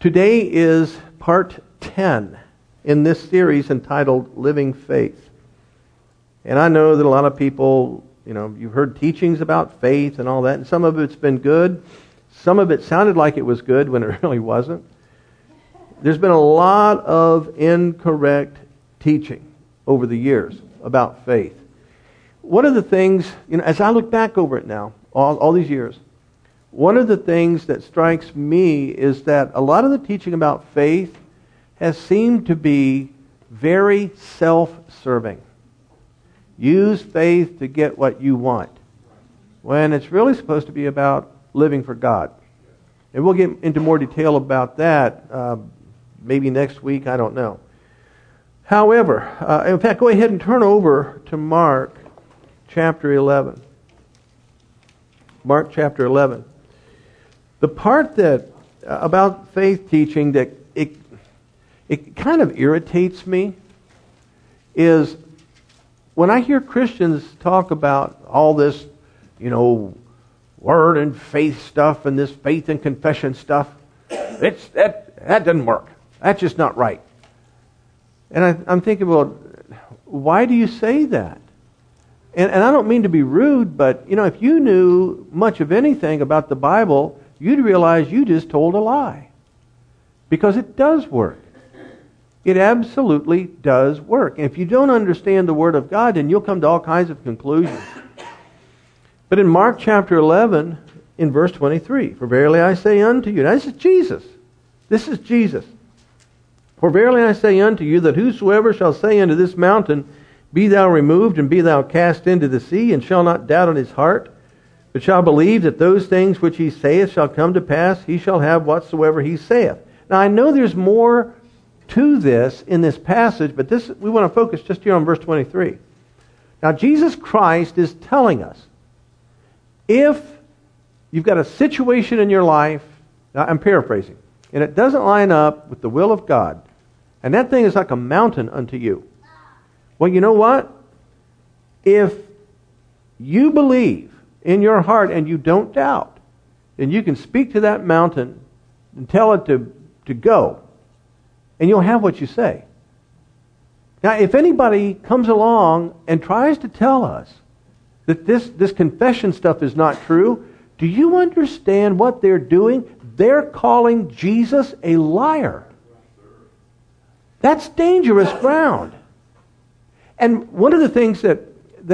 Today is part 10 in this series entitled Living Faith. And I know that a lot of people, you've heard teachings about faith and all that, and some of it's been good. Some of it sounded like it was good when it really wasn't. There's been a lot of incorrect teaching over the years about faith. One of the things, as I look back over it now, all these years, one of the things that strikes me is that a lot of the teaching about faith has seemed to be very self-serving. Use faith to get what you want, when it's really supposed to be about living for God. And we'll get into more detail about that maybe next week, I don't know. However, in fact, go ahead and turn over to Mark chapter 11. Mark chapter 11. The part that about faith teaching that it kind of irritates me is when I hear Christians talk about all this, word and faith stuff and this faith and confession stuff. That doesn't work. That's just not right. And I'm thinking, well, why do you say that? And I don't mean to be rude, but if you knew much of anything about the Bible, you'd realize you just told a lie. Because it does work. It absolutely does work. And if you don't understand the Word of God, then you'll come to all kinds of conclusions. But in Mark chapter 11, in verse 23, "For verily I say unto you," now this is Jesus. This is Jesus. "For verily I say unto you, that whosoever shall say unto this mountain, Be thou removed, and be thou cast into the sea, and shall not doubt in his heart, but shall believe that those things which he saith shall come to pass, he shall have whatsoever he saith." Now I know there's more to this in this passage, but we want to focus just here on verse 23. Now Jesus Christ is telling us, if you've got a situation in your life, now I'm paraphrasing, and it doesn't line up with the will of God, and that thing is like a mountain unto you. Well, you know what? If you believe in your heart and you don't doubt, then you can speak to that mountain and tell it to go, and you'll have what you say. Now, if anybody comes along and tries to tell us that this confession stuff is not true, do you understand what they're doing? They're calling Jesus a liar. That's dangerous ground. And one of the things that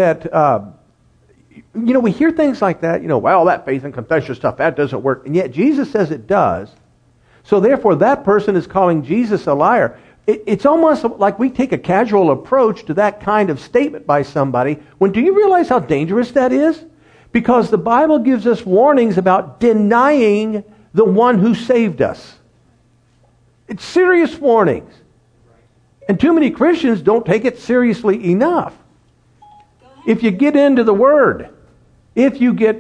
we hear things like that, well, that faith and confession stuff, that doesn't work. And yet Jesus says it does. So therefore that person is calling Jesus a liar. It's almost like we take a casual approach to that kind of statement by somebody. Do you realize how dangerous that is? Because the Bible gives us warnings about denying the one who saved us. It's serious warnings. And too many Christians don't take it seriously enough. If you get into the Word, you're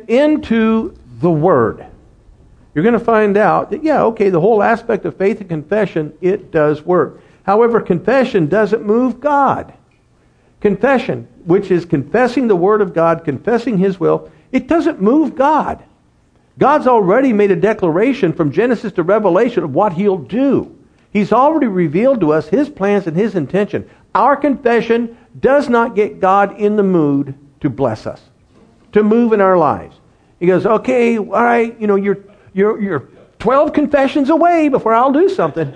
going to find out that, the whole aspect of faith and confession, it does work. However, confession doesn't move God. Confession, which is confessing the Word of God, confessing His will, it doesn't move God. God's already made a declaration from Genesis to Revelation of what He'll do. He's already revealed to us His plans and His intention. Our confession does not get God in the mood to bless us, to move in our lives. He goes, okay, all right, you're 12 confessions away before I'll do something.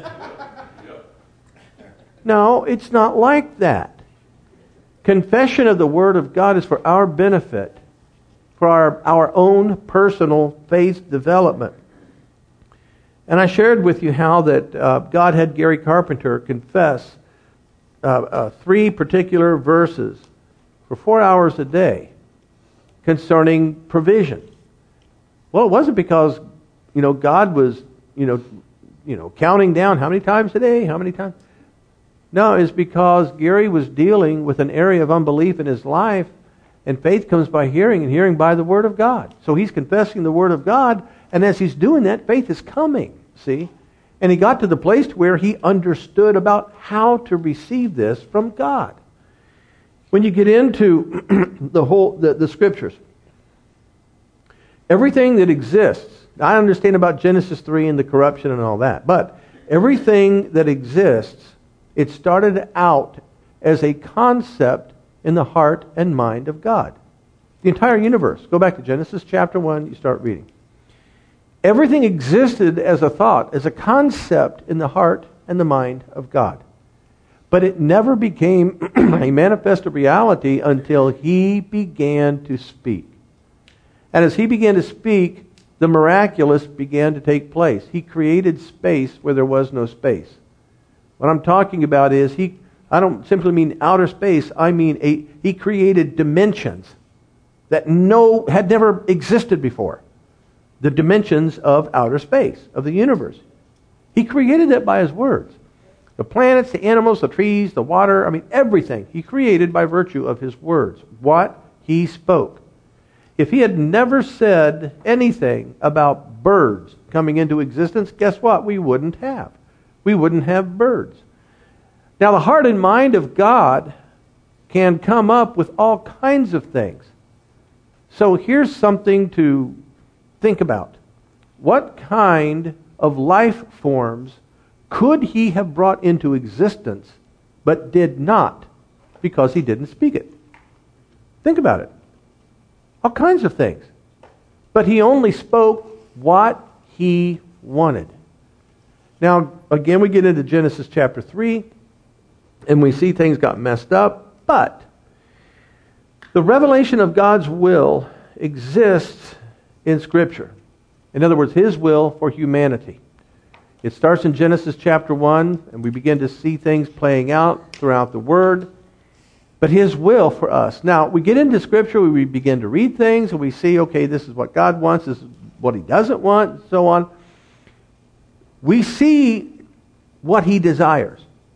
No, it's not like that. Confession of the Word of God is for our benefit, for our own personal faith development. And I shared with you how that God had Gary Carpenter confess 3 particular verses for 4 hours a day concerning provision. Well, it wasn't because God was counting down how many times a day, how many times. No, it's because Gary was dealing with an area of unbelief in his life, and faith comes by hearing, and hearing by the Word of God. So he's confessing the Word of God, and as he's doing that, faith is coming. See? And he got to the place where he understood about how to receive this from God. When you get into the Scriptures, everything that exists I understand about Genesis 3 and the corruption and all that. But everything that exists, it started out as a concept in the heart and mind of God. The entire universe. Go back to Genesis chapter 1, you start reading. Everything existed as a thought, as a concept in the heart and the mind of God. But it never became a manifested reality until He began to speak. And as He began to speak, the miraculous began to take place. He created space where there was no space. What I'm talking about is, I don't simply mean outer space, I mean He created dimensions that had never existed before. The dimensions of outer space, of the universe. He created that by His words. The planets, the animals, the trees, the water, everything He created by virtue of His words. What He spoke. If He had never said anything about birds coming into existence, guess what? We wouldn't have. We wouldn't have birds. Now the heart and mind of God can come up with all kinds of things. So here's something to think about. What kind of life forms could He have brought into existence but did not because He didn't speak it? Think about it. All kinds of things. But He only spoke what He wanted. Now, again, we get into Genesis chapter 3, and we see things got messed up, but the revelation of God's will exists in Scripture. In other words, His will for humanity. It starts in Genesis chapter 1, and we begin to see things playing out throughout the Word. But His will for us. Now, we get into Scripture, we begin to read things, and we see, okay, this is what God wants, this is what He doesn't want, and so on. We see what He desires.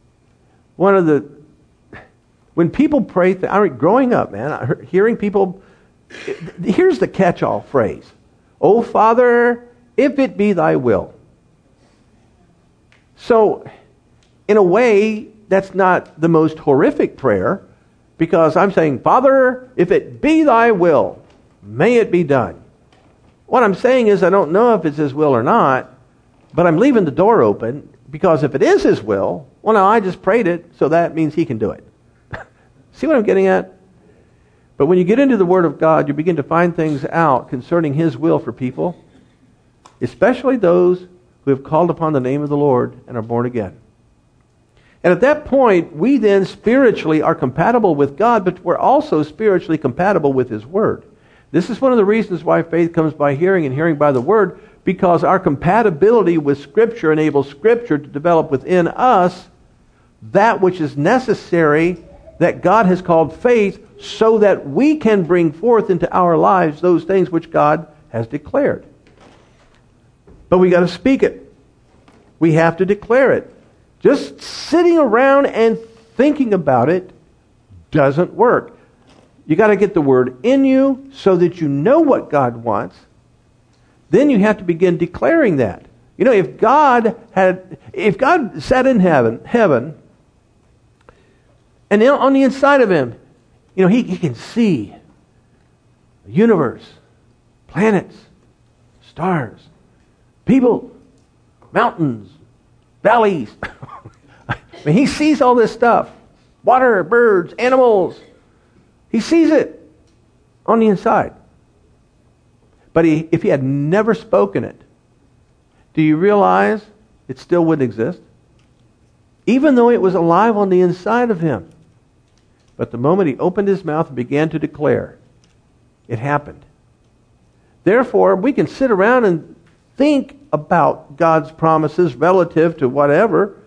When people pray, growing up, man, hearing people, here's the catch-all phrase. "Oh, Father, if it be Thy will." So, in a way, that's not the most horrific prayer, because I'm saying, "Father, if it be Thy will, may it be done." What I'm saying is, I don't know if it's His will or not, but I'm leaving the door open, because if it is His will, well, no, I just prayed it, so that means He can do it. See what I'm getting at? But when you get into the Word of God, you begin to find things out concerning His will for people, especially those who have called upon the name of the Lord and are born again. And at that point, we then spiritually are compatible with God, but we're also spiritually compatible with His Word. This is one of the reasons why faith comes by hearing and hearing by the Word, because our compatibility with Scripture enables Scripture to develop within us that which is necessary that God has called faith, so that we can bring forth into our lives those things which God has declared. But we got to speak it. We have to declare it. Just sitting around and thinking about it doesn't work. You got to get the Word in you so that you know what God wants. Then you have to begin declaring that. You know, if God sat in heaven, and on the inside of Him, you know, He can see the universe, planets, stars, people, mountains, valleys. He sees all this stuff. Water, birds, animals. He sees it on the inside. But if He had never spoken it, do you realize it still wouldn't exist? Even though it was alive on the inside of Him. But the moment He opened His mouth and began to declare, it happened. Therefore, we can sit around and think about God's promises relative to whatever.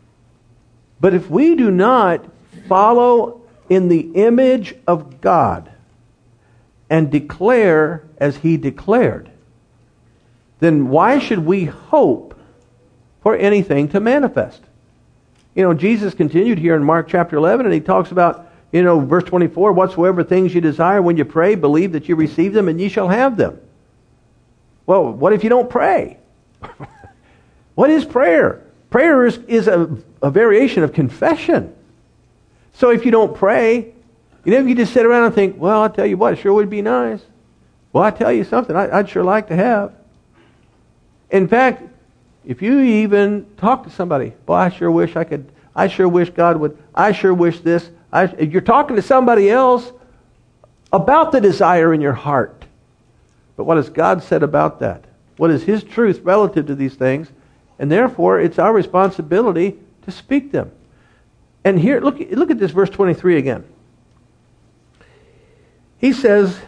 But if we do not follow in the image of God and declare as He declared, then why should we hope for anything to manifest? You know, Jesus continued here in Mark chapter 11, and He talks about, you know, verse 24, "Whatsoever things you desire when you pray, believe that you receive them, and ye shall have them." Well, what if you don't pray? What is prayer? Prayer is a variation of confession. So if you don't pray, you know, if you just sit around and think, "Well, I'll tell you what, it sure would be nice. Well, I tell you something, I'd sure like to have." In fact, if you even talk to somebody, boy, I sure wish I could, I sure wish God would, I sure wish this. You're talking to somebody else about the desire in your heart. But what has God said about that? What is His truth relative to these things? And therefore, it's our responsibility to speak them. And here, look at this verse 23 again. He says,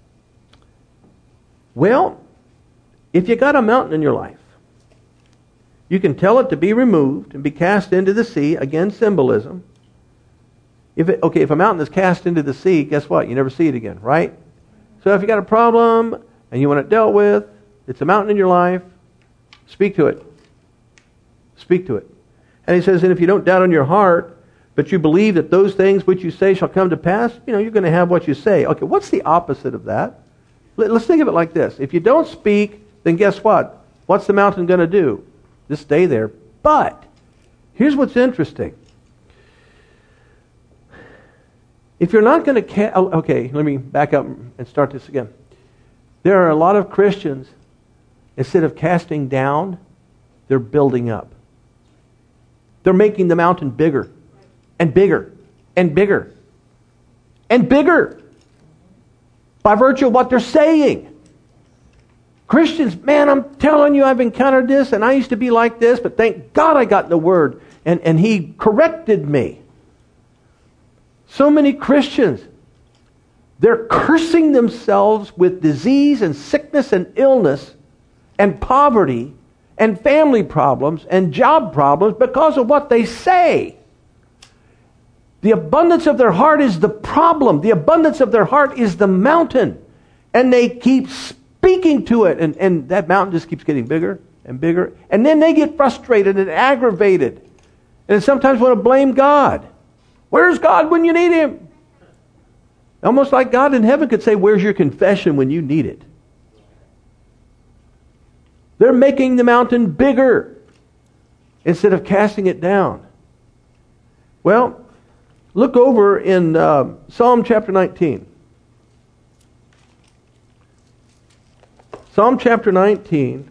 well, if you got a mountain in your life, you can tell it to be removed and be cast into the sea. Again, symbolism. If a mountain is cast into the sea, guess what? You never see it again, right? So if you got a problem and you want it dealt with, it's a mountain in your life, speak to it. Speak to it. And he says, and if you don't doubt in your heart, but you believe that those things which you say shall come to pass, you're going to have what you say. Okay, what's the opposite of that? Let's think of it like this. If you don't speak, then guess what? What's the mountain going to do? Just stay there. But here's what's interesting. If you're not going to... Okay, let me back up and start this again. There are a lot of Christians, instead of casting down, they're building up. They're making the mountain bigger and bigger and bigger and bigger by virtue of what they're saying. Christians, man, I'm telling you, I've encountered this, and I used to be like this, but thank God I got in the Word, and He corrected me. So many Christians, they're cursing themselves with disease and sickness and illness and poverty and family problems and job problems because of what they say. The abundance of their heart is the problem. The abundance of their heart is the mountain. And they keep speaking to it. And that mountain just keeps getting bigger and bigger. And then they get frustrated and aggravated. And sometimes want to blame God. Where's God when you need Him? Almost like God in heaven could say, where's your confession when you need it? They're making the mountain bigger instead of casting it down. Well, look over in Psalm chapter 19. Psalm chapter 19.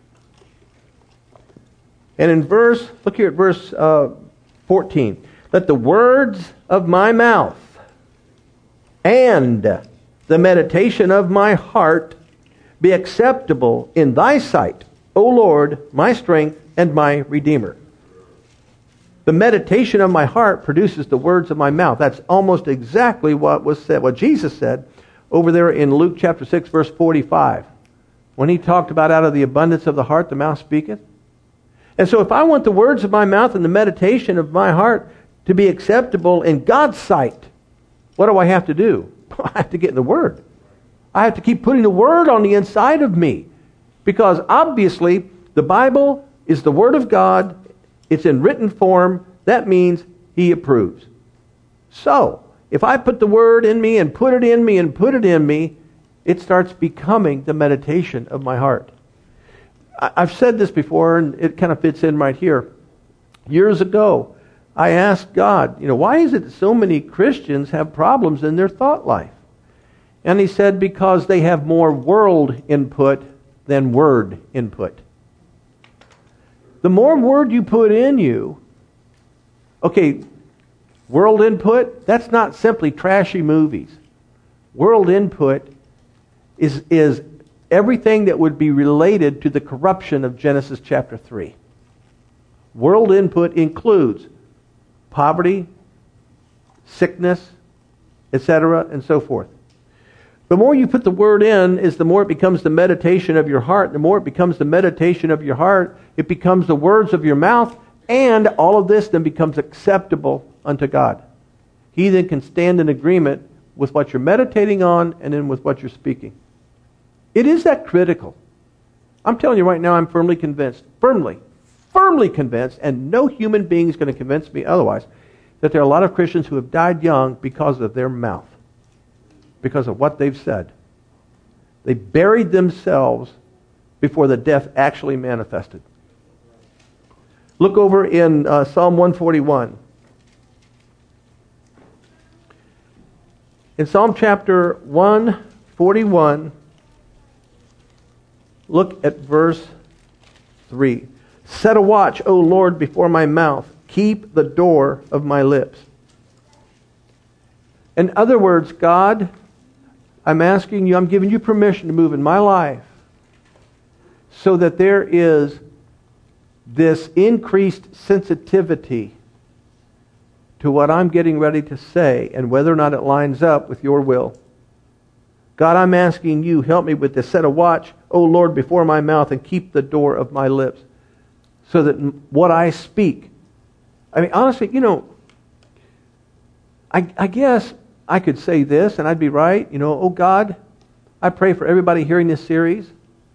And in look here at verse 14. Let the words of my mouth and the meditation of my heart be acceptable in thy sight, O Lord, my strength and my Redeemer. The meditation of my heart produces the words of my mouth. That's almost exactly what was said, what Jesus said over there in Luke chapter 6, verse 45. When He talked about out of the abundance of the heart, the mouth speaketh. And so if I want the words of my mouth and the meditation of my heart to be acceptable in God's sight, what do I have to do? I have to get in the Word. I have to keep putting the Word on the inside of me. Because obviously, the Bible is the Word of God. It's in written form. That means He approves. So, if I put the Word in me and put it in me and put it in me, it starts becoming the meditation of my heart. I've said this before, and it kind of fits in right here. Years ago, I asked God, why is it that so many Christians have problems in their thought life? And He said, because they have more world input than word input. The more word you put in you, world input, that's not simply trashy movies. World input is everything that would be related to the corruption of Genesis chapter 3. World input includes poverty, sickness, etc., and so forth. The more you put the Word in, is the more it becomes the meditation of your heart. The more it becomes the meditation of your heart, it becomes the words of your mouth, and all of this then becomes acceptable unto God. He then can stand in agreement with what you're meditating on and then with what you're speaking. It is that critical. I'm telling you right now, I'm firmly convinced, firmly convinced, and no human being is going to convince me otherwise, that there are a lot of Christians who have died young because of their mouth, because of what they've said. They buried themselves before the death actually manifested. Look over in Psalm 141. In Psalm chapter 141, look at verse 3. Set a watch, O Lord, before my mouth. Keep the door of my lips. In other words, God, I'm asking you, I'm giving you permission to move in my life so that there is this increased sensitivity to what I'm getting ready to say and whether or not it lines up with your will. God, I'm asking you, help me with this. Set a watch, O Lord, before my mouth and keep the door of my lips so that what I speak. I mean, honestly, I guess I could say this and I'd be right. Oh God, I pray for everybody hearing this series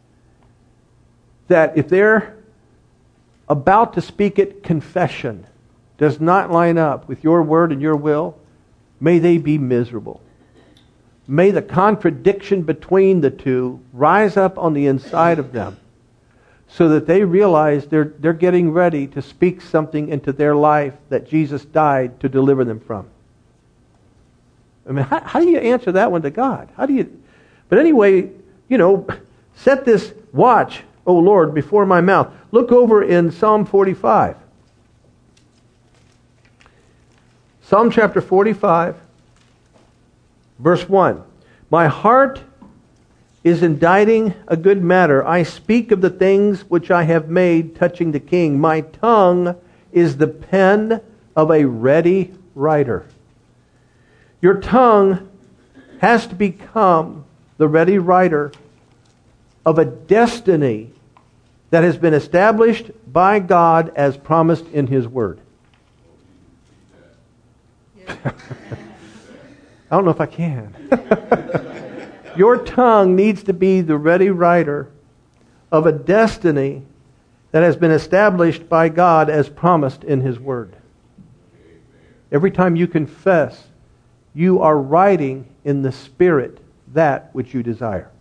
that if they're about to speak it, confession does not line up with your word and your will, may they be miserable. May the contradiction between the two rise up on the inside of them so that they realize they're getting ready to speak something into their life that Jesus died to deliver them from. I mean, how do you answer that one to God? But anyway, set this watch, O Lord, before my mouth. Look over in Psalm 45. Psalm chapter 45, verse 1. My heart is inditing a good matter. I speak of the things which I have made touching the king. My tongue is the pen of a ready writer. Your tongue has to become the ready writer of a destiny that has been established by God as promised in His Word. I don't know if I can. Your tongue needs to be the ready writer of a destiny that has been established by God as promised in His Word. Every time you confess, you are writing in the Spirit that which you desire.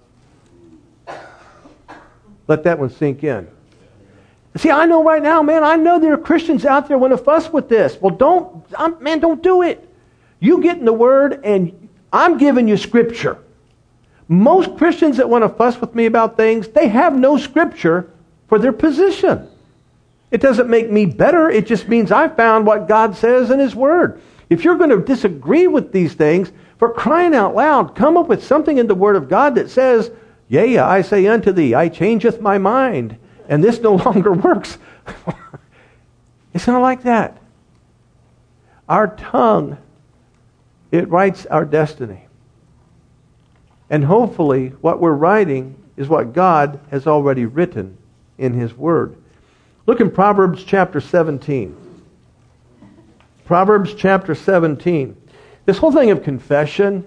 Let that one sink in. See, I know right now, man, I know there are Christians out there who want to fuss with this. Well, don't do it. You get in the Word and I'm giving you Scripture. Most Christians that want to fuss with me about things, they have no Scripture for their position. It doesn't make me better. It just means I found what God says in His Word. If you're going to disagree with these things, for crying out loud, come up with something in the Word of God that says, Yea, I say unto thee, I changeth my mind, and this no longer works. It's not like that. Our tongue, it writes our destiny. And hopefully what we're writing is what God has already written in His Word. Look in Proverbs chapter 17. Proverbs chapter 17. This whole thing of confession,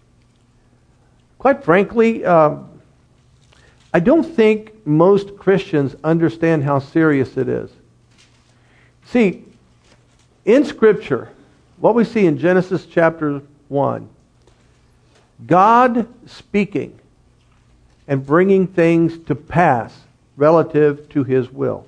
quite frankly, I don't think most Christians understand how serious it is. See, in Scripture, what we see in Genesis chapter 1, God speaking and bringing things to pass relative to His will.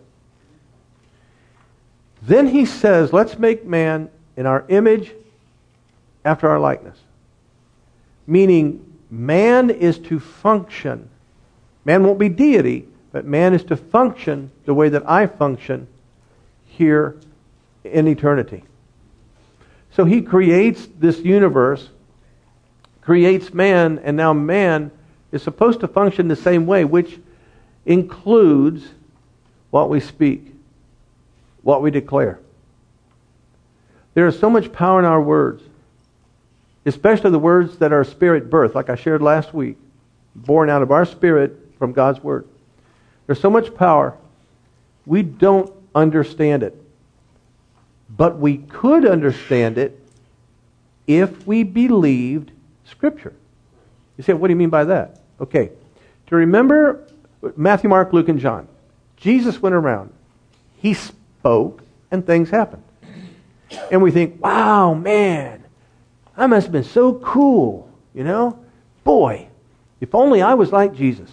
Then He says, let's make man in our image after our likeness. Meaning, man is to function. Man won't be deity, but man is to function the way that I function here in eternity. So He creates this universe, creates man, and now man is supposed to function the same way, which includes what we speak, what we declare. There is so much power in our words, especially the words that are spirit birth, like I shared last week, born out of our spirit from God's Word. There's so much power. We don't understand it. But we could understand it if we believed Scripture. You say, what do you mean by that? Okay. Do you remember Matthew, Mark, Luke, and John? Jesus went around. He spoke and things happened. And we think, wow, man, I must have been so cool. Boy, if only I was like Jesus.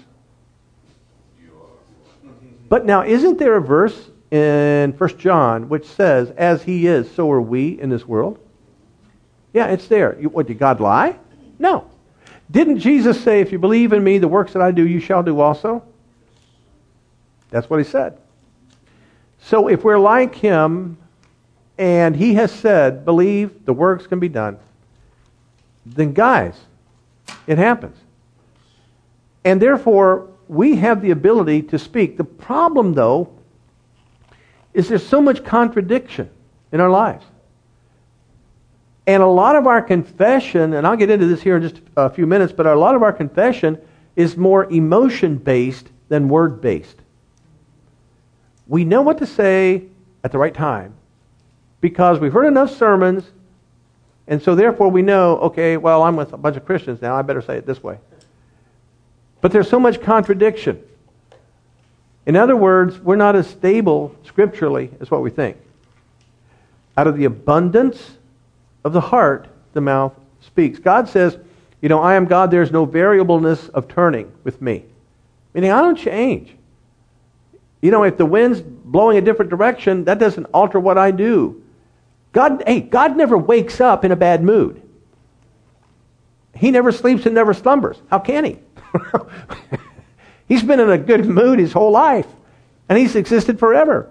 But now, isn't there a verse in 1 John which says, as He is, so are we in this world? Yeah, it's there. What, did God lie? No. Didn't Jesus say, if you believe in me, the works that I do, you shall do also? That's what he said. So if we're like him, and he has said, believe the works can be done, then guys, it happens. And therefore, we have the ability to speak. The problem, though, is there's so much contradiction in our lives. And a lot of our confession, and I'll get into this here in just a few minutes, but a lot of our confession is more emotion-based than word-based. We know what to say at the right time because we've heard enough sermons, and so therefore we know, okay, well, I'm with a bunch of Christians now, I better say it this way. But there's so much contradiction. In other words, we're not as stable scripturally as what we think. Out of the abundance of the heart, the mouth speaks. God says, I am God, there's no variableness of turning with me. Meaning, I don't change. If the wind's blowing a different direction, that doesn't alter what I do. God never wakes up in a bad mood. He never sleeps and never slumbers. How can he? He's been in a good mood his whole life, and he's existed forever.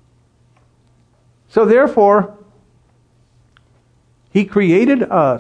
So therefore, he created us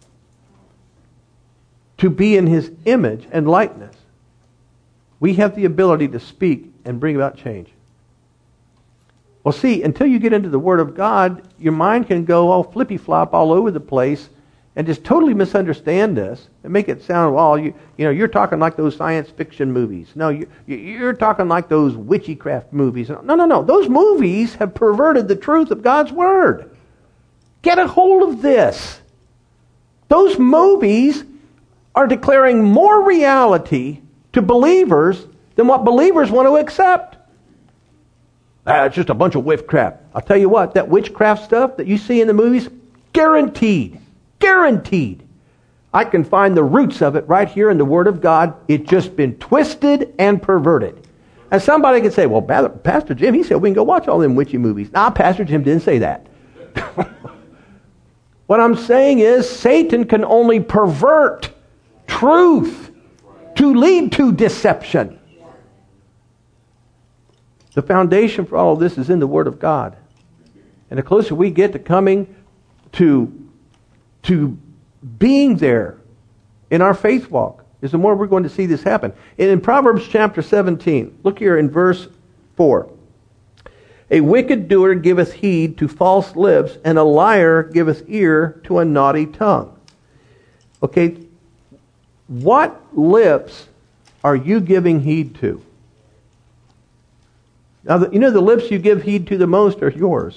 to be in his image and likeness. We have the ability to speak and bring about change. Well, see, until you get into the Word of God, your mind can go all flippy-flop all over the place and just totally misunderstand this and make it sound, you're talking like those science fiction movies. No, you're talking like those witchcraft movies. No. Those movies have perverted the truth of God's Word. Get a hold of this. Those movies are declaring more reality to believers than what believers want to accept. It's just a bunch of witchcraft. I'll tell you what, that witchcraft stuff that you see in the movies, guaranteed. I can find the roots of it right here in the Word of God. It's just been twisted and perverted. And somebody could say, well, Pastor Jim, he said we can go watch all them witchy movies. Nah, Pastor Jim didn't say that. What I'm saying is Satan can only pervert truth to lead to deception. The foundation for all of this is in the Word of God. And the closer we get to coming to being there in our faith walk, is the more we're going to see this happen. And in Proverbs chapter 17, look here in verse 4. A wicked doer giveth heed to false lips, and a liar giveth ear to a naughty tongue. Okay, what lips are you giving heed to? Now, the lips you give heed to the most are yours.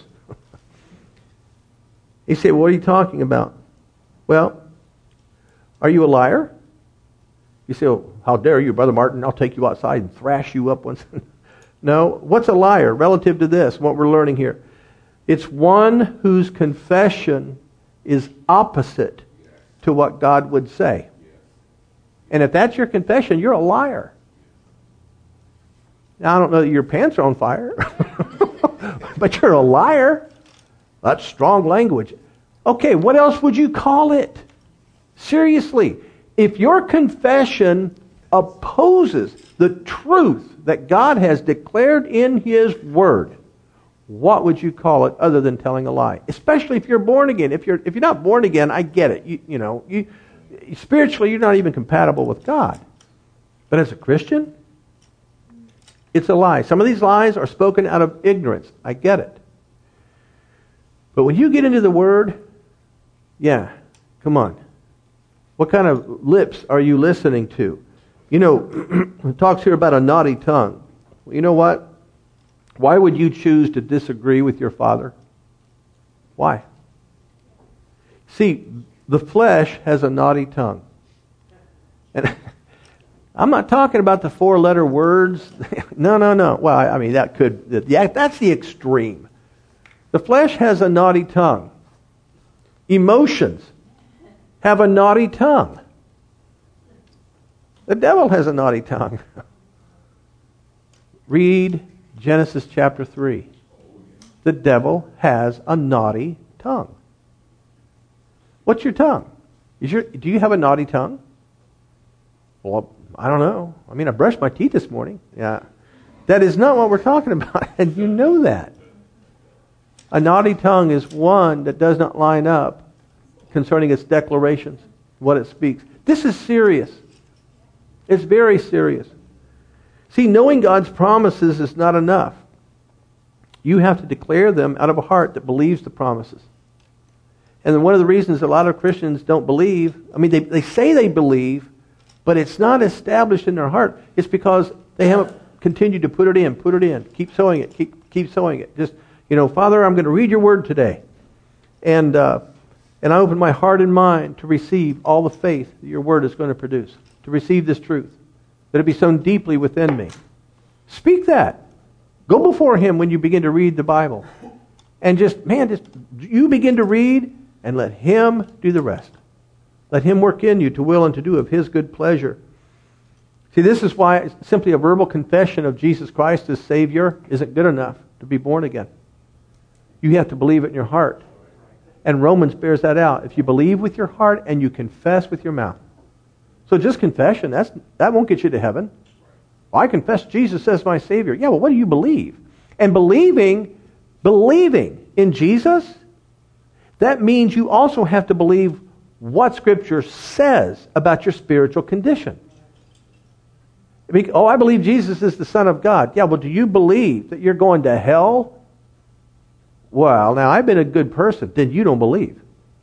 You say, what are you talking about? Well, are you a liar? You say, oh, how dare you, Brother Martin? I'll take you outside and thrash you up once. No, what's a liar relative to this, what we're learning here? It's one whose confession is opposite to what God would say. And if that's your confession, you're a liar. Now, I don't know that your pants are on fire, but you're a liar. That's strong language. Okay, what else would you call it? Seriously, if your confession opposes the truth that God has declared in His Word, what would you call it other than telling a lie? Especially if you're born again. If you're not born again, I get it. You spiritually, you're not even compatible with God. But as a Christian, it's a lie. Some of these lies are spoken out of ignorance. I get it. But when you get into the Word, come on. What kind of lips are you listening to? It talks here about a naughty tongue. You know what? Why would you choose to disagree with your father? Why? See, the flesh has a naughty tongue. And I'm not talking about the 4-letter words. No. Well, I mean, that's the extreme. The flesh has a naughty tongue. Emotions have a naughty tongue. The devil has a naughty tongue. Read Genesis chapter 3. The devil has a naughty tongue. What's your tongue? Do you have a naughty tongue? Well, I don't know. I mean, I brushed my teeth this morning. Yeah. That is not what we're talking about, and you know that. A naughty tongue is one that does not line up concerning its declarations, what it speaks. This is serious. It's very serious. See, knowing God's promises is not enough. You have to declare them out of a heart that believes the promises. And one of the reasons a lot of Christians don't believe, they say they believe, but it's not established in their heart. It's because they haven't continued to put it in, keep sowing it, keep sowing it. Just, Father, I'm going to read your word today. And I open my heart and mind to receive all the faith that your word is going to produce, to receive this truth, that it be sown deeply within me. Speak that. Go before him when you begin to read the Bible. And you begin to read and let him do the rest. Let him work in you to will and to do of his good pleasure. See, this is why simply a verbal confession of Jesus Christ as Savior isn't good enough to be born again. You have to believe it in your heart. And Romans bears that out. If you believe with your heart and you confess with your mouth. So just confession, that won't get you to heaven. Well, I confess Jesus as my Savior. Yeah, well, what do you believe? And believing in Jesus, that means you also have to believe what Scripture says about your spiritual condition. Oh, I believe Jesus is the Son of God. Yeah, well, do you believe that you're going to hell? Well, now, I've been a good person. Then you don't believe.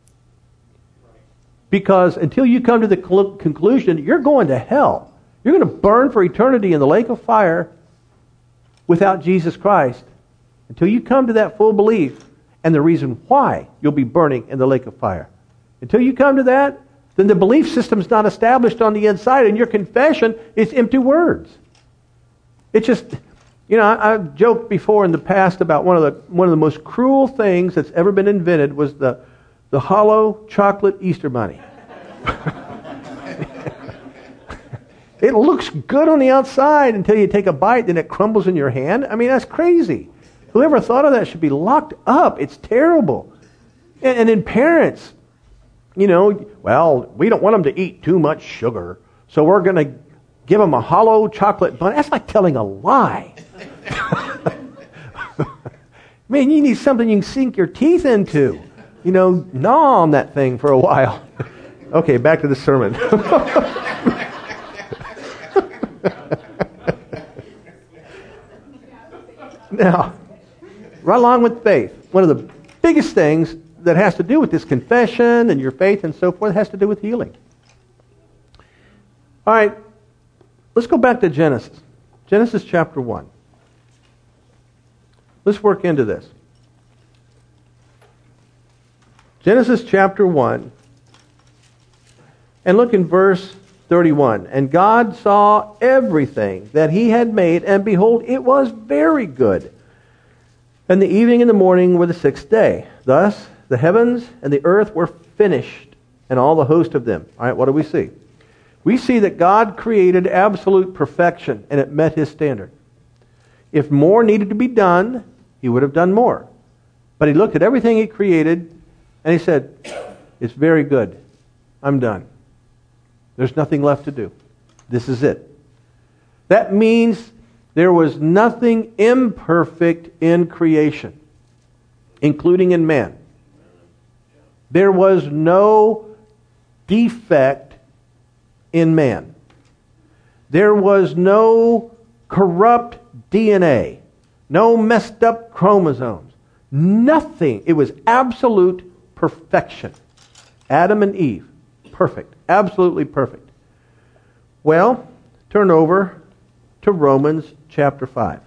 Because until you come to the conclusion you're going to hell, you're going to burn for eternity in the lake of fire without Jesus Christ. Until you come to that full belief and the reason why you'll be burning in the lake of fire. Until you come to that, then the belief system is not established on the inside, and your confession is empty words. It's just, I've joked before in the past about one of the most cruel things that's ever been invented was the hollow chocolate Easter bunny. It looks good on the outside until you take a bite, then it crumbles in your hand. That's crazy. Whoever thought of that should be locked up. It's terrible. And in parents, well, we don't want them to eat too much sugar, so we're going to give them a hollow chocolate bunny. That's like telling a lie. You need something you can sink your teeth into. Gnaw on that thing for a while. Okay, back to the sermon. Now, right along with faith, one of the biggest things that has to do with this confession and your faith and so forth has to do with healing. All right, let's go back to Genesis. Genesis chapter 1. Let's work into this. Genesis chapter 1. And look in verse 31. And God saw everything that he had made, and behold, it was very good. And the evening and the morning were the sixth day. Thus the heavens and the earth were finished, and all the host of them. All right, what do we see? We see that God created absolute perfection, and it met his standard. If more needed to be done, he would have done more. But he looked at everything he created, and he said, it's very good. I'm done. There's nothing left to do. This is it. That means there was nothing imperfect in creation, including in man. There was no defect in man. There was no corrupt DNA, no messed up chromosomes, nothing. It was absolute perfection. Adam and Eve, perfect, absolutely perfect. Well, turn over to Romans chapter 5.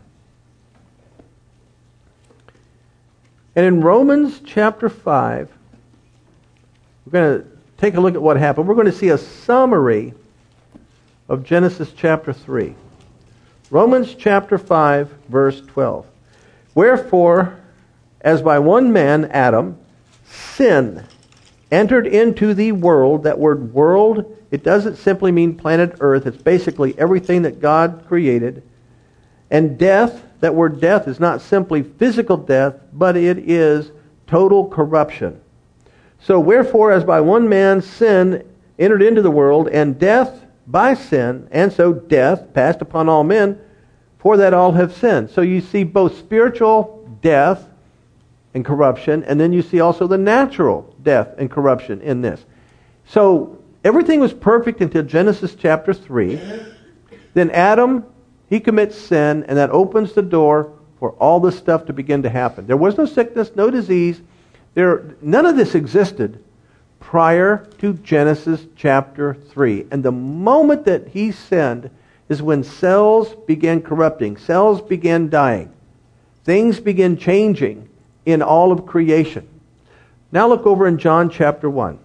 And in Romans chapter 5, we're going to take a look at what happened. We're going to see a summary of Genesis chapter 3. Romans chapter 5, verse 12. Wherefore, as by one man, Adam, sin entered into the world. That word world, it doesn't simply mean planet Earth. It's basically everything that God created. And death, that word death is not simply physical death, but it is total corruption. So wherefore, as by one man sin entered into the world, and death by sin, and so death passed upon all men, For that all have sinned. So you see both spiritual death and corruption, and then you see also the natural death and corruption in this. So everything was perfect until Genesis chapter 3. Then Adam, he commits sin, and that opens the door for all this stuff to begin to happen. There was no sickness, no disease. None of this existed prior to Genesis chapter 3. And the moment that he sinned is when cells began corrupting. Cells began dying. Things began changing in all of creation. Now look over in John chapter 1.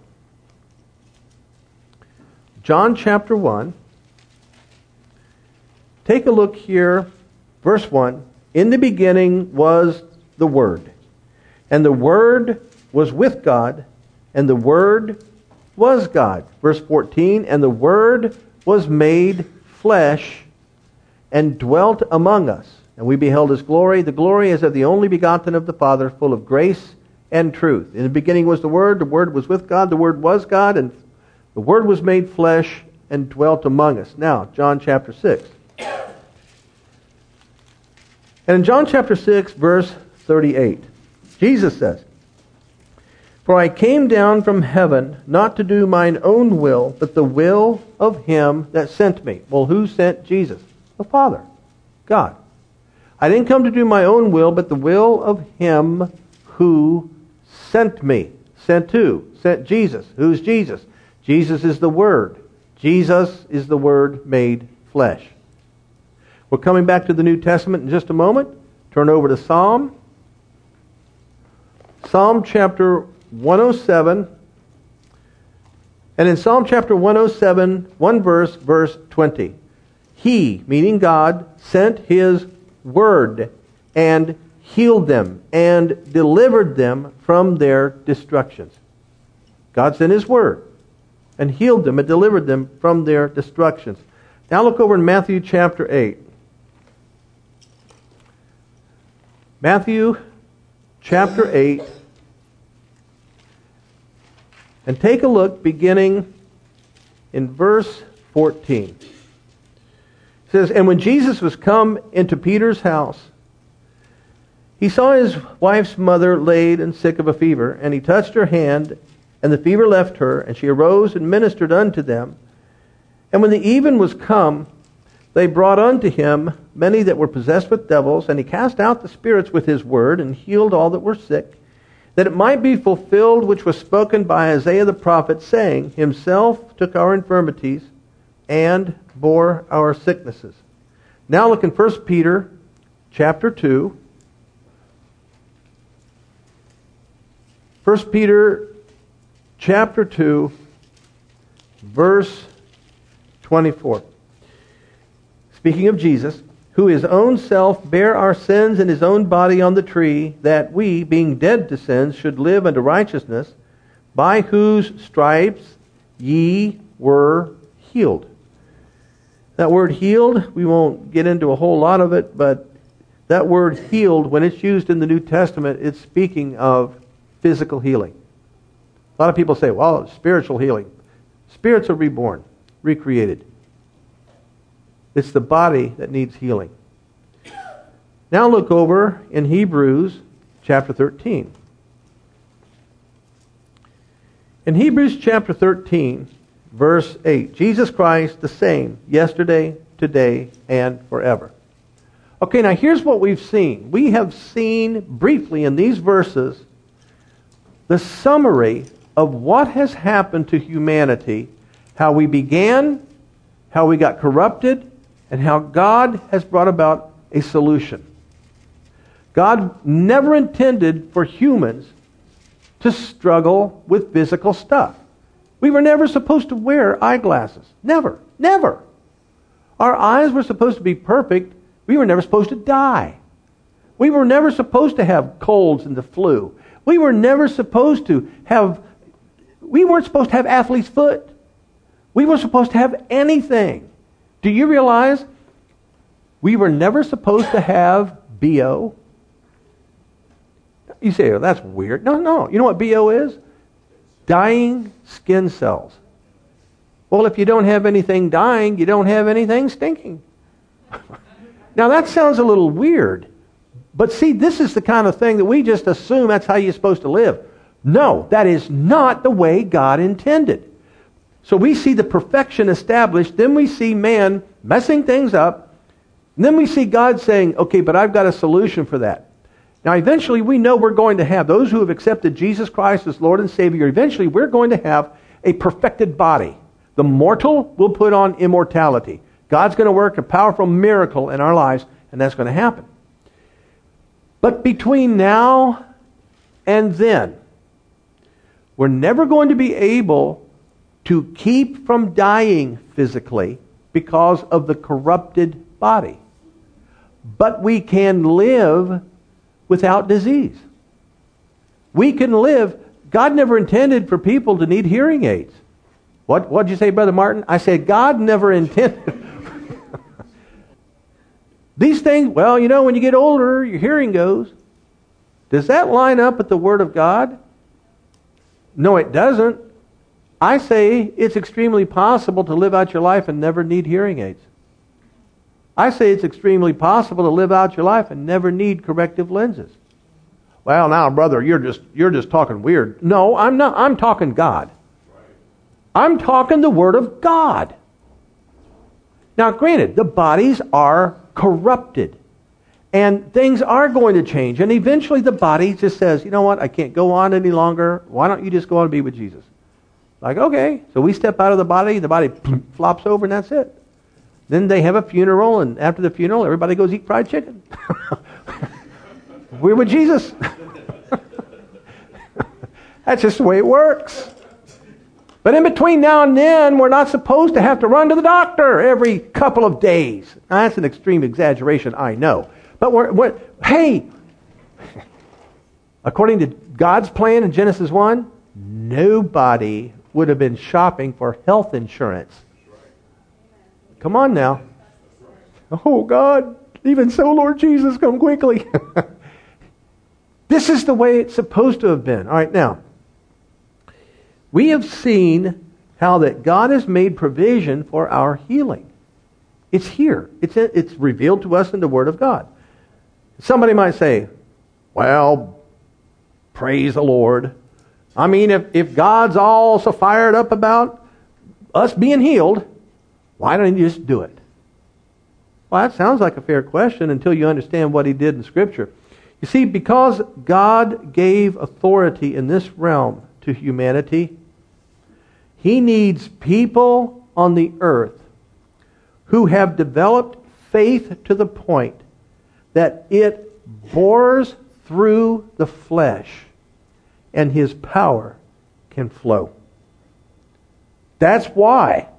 John chapter 1. Take a look here, verse 1. In the beginning was the Word, and the Word was with God, and the Word was God. Verse 14, and the Word was made flesh and dwelt among us. And we beheld His glory. The glory is of the only begotten of the Father, full of grace and truth. In the beginning was the Word was with God, the Word was God, and the Word was made flesh and dwelt among us. Now, John chapter 6. And in John chapter 6, verse 38, Jesus says, For I came down from heaven not to do mine own will, but the will of Him that sent me. Well, who sent Jesus? The Father, God. I didn't come to do my own will, but the will of Him who sent me. Sent who? Sent Jesus. Who's Jesus? Jesus is the Word. Jesus is the Word made flesh. We're coming back to the New Testament in just a moment. Turn over to Psalm. Psalm chapter 107. And in Psalm chapter 107, one verse, verse 20. He, meaning God, sent His Word and healed them and delivered them from their destructions. God sent His Word and healed them and delivered them from their destructions. Now look over in Matthew chapter 8. Matthew chapter 8. And take a look beginning in verse 14. It says, And when Jesus was come into Peter's house, he saw his wife's mother laid and sick of a fever, and he touched her hand, and the fever left her, and she arose and ministered unto them. And when the even was come, they brought unto him many that were possessed with devils, and he cast out the spirits with his word, and healed all that were sick, that it might be fulfilled which was spoken by Isaiah the prophet, saying, Himself took our infirmities, and bore our sicknesses. Now look in 1 Peter chapter 2. 1 Peter chapter 2, verse 24. Speaking of Jesus, who His own self bare our sins in His own body on the tree, that we, being dead to sins, should live unto righteousness, by whose stripes ye were healed. That word healed, we won't get into a whole lot of it, but that word healed, when it's used in the New Testament, it's speaking of physical healing. A lot of people say, well, it's spiritual healing. Spirits are reborn, recreated. It's the body that needs healing. Now look over in Hebrews chapter 13. In Hebrews chapter 13, verse 8, Jesus Christ the same, yesterday, today, and forever. Okay, now here's what we've seen. We have seen briefly in these verses the summary of what has happened to humanity, how we began, how we got corrupted, and how God has brought about a solution. God never intended for humans to struggle with physical stuff. We were never supposed to wear eyeglasses. Never. Never. Our eyes were supposed to be perfect. We were never supposed to die. We were never supposed to have colds and the flu. We weren't supposed to have athlete's foot. We weren't supposed to have anything. Do you realize we were never supposed to have BO? You say, oh, that's weird. No. You know what BO is? Dying skin cells. Well, if you don't have anything dying, you don't have anything stinking. Now that sounds a little weird. But see, this is the kind of thing that we just assume that's how you're supposed to live. No, that is not the way God intended. So we see the perfection established, then we see man messing things up, and then we see God saying, okay, but I've got a solution for that. Now eventually we know we're going to have, those who have accepted Jesus Christ as Lord and Savior, eventually we're going to have a perfected body. The mortal will put on immortality. God's going to work a powerful miracle in our lives, and that's going to happen. But between now and then, we're never going to be able to keep from dying physically because of the corrupted body. But we can live without disease. We can live. God never intended for people to need hearing aids. What did you say, Brother Martin? I said God never intended. These things, well, when you get older, your hearing goes. Does that line up with the Word of God? No, it doesn't. I say it's extremely possible to live out your life and never need hearing aids. I say it's extremely possible to live out your life and never need corrective lenses. Well, now, brother, you're just talking weird. No, I'm not. I'm talking God. I'm talking the Word of God. Now, granted, the bodies are corrupted. And things are going to change. And eventually the body just says, you know what, I can't go on any longer. Why don't you just go on and be with Jesus? Like, okay. So we step out of the body flops over, and that's it. Then they have a funeral, and after the funeral, everybody goes eat fried chicken. We're with Jesus. That's just the way it works. But in between now and then, we're not supposed to have to run to the doctor every couple of days. Now, that's an extreme exaggeration, I know. But hey, according to God's plan in Genesis 1, nobody would have been shopping for health insurance. Come on now. Oh God, even so, Lord Jesus, come quickly. This is the way it's supposed to have been. All right, now, we have seen how that God has made provision for our healing. It's here. It's revealed to us in the Word of God. Somebody might say, well, praise the Lord. I mean, if God's all so fired up about us being healed, why don't He just do it? Well, that sounds like a fair question until you understand what He did in Scripture. You see, because God gave authority in this realm to humanity, He needs people on the earth who have developed faith to the point that it bores through the flesh and His power can flow. That's why.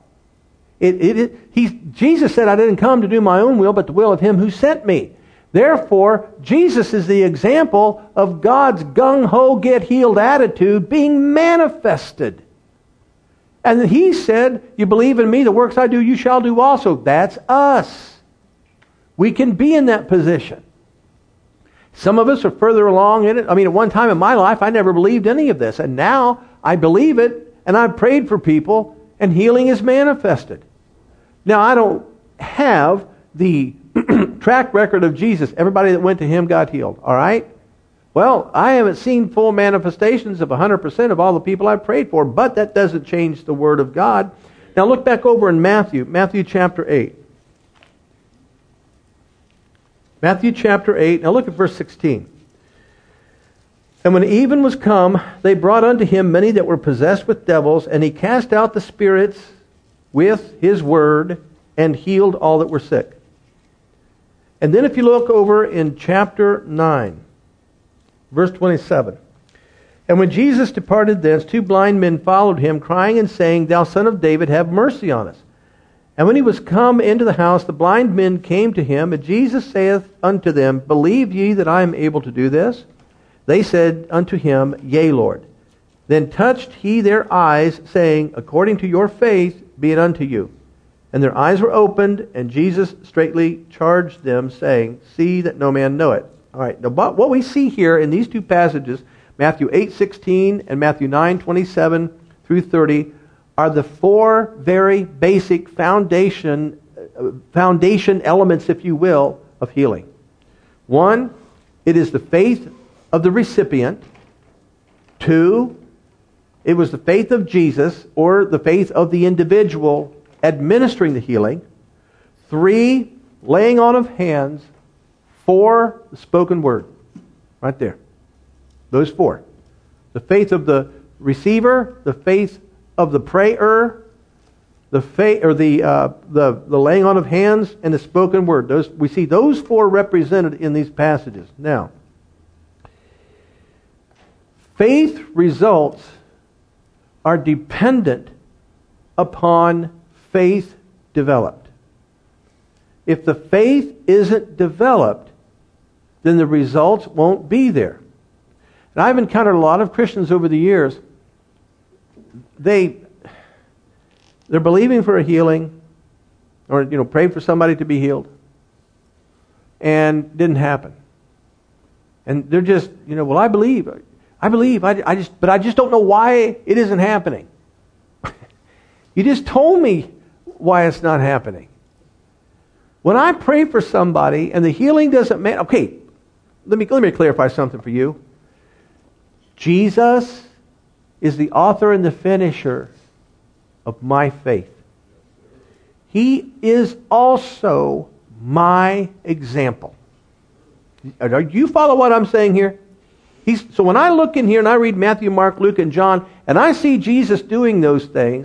Jesus said, I didn't come to do my own will, but the will of Him who sent me. Therefore, Jesus is the example of God's gung-ho, get-healed attitude being manifested. And He said, you believe in me, the works I do, you shall do also. That's us. We can be in that position. Some of us are further along in it. I mean, at one time in my life, I never believed any of this. And now, I believe it, and I've prayed for people, and healing is manifested. Now, I don't have the track record of Jesus. Everybody that went to Him got healed. All right? Well, I haven't seen full manifestations of 100% of all the people I've prayed for, but that doesn't change the Word of God. Now look back over in Matthew chapter 8. Matthew chapter 8, now look at verse 16. And when even was come, they brought unto Him many that were possessed with devils, and He cast out the spirits with His word, and healed all that were sick. And then if you look over in chapter 9, verse 27. And when Jesus departed thence, 2 blind men followed Him, crying and saying, Thou Son of David, have mercy on us. And when He was come into the house, the blind men came to Him, and Jesus saith unto them, Believe ye that I am able to do this? They said unto Him, Yea, Lord. Then touched He their eyes, saying, According to your faith be it unto you. And their eyes were opened, and Jesus straightly charged them, saying, See that no man know it. All right, now what we see here in these two passages, Matthew 8:16 and Matthew 9:27 through 30, are the 4 very basic foundation elements, if you will, of healing. One, it is the faith of the recipient. Two, it was the faith of Jesus or the faith of the individual administering the healing. Three, laying on of hands. Four, the spoken word. Right there. Those four. The faith of the receiver, the faith of the prayer, the faith or the laying on of hands, and the spoken word. We see those four represented in these passages. Now, faith results are dependent upon faith developed. If the faith isn't developed, then the results won't be there. And I've encountered a lot of Christians over the years. They're believing for a healing, or prayed for somebody to be healed, and it didn't happen. And they're just, well, I believe, but I just don't know why it isn't happening. You just told me why it's not happening. When I pray for somebody and the healing doesn't matter, okay, let me clarify something for you. Jesus is the author and the finisher of my faith. He is also my example. Do you follow what I'm saying here? So when I look in here and I read Matthew, Mark, Luke, and John, and I see Jesus doing those things,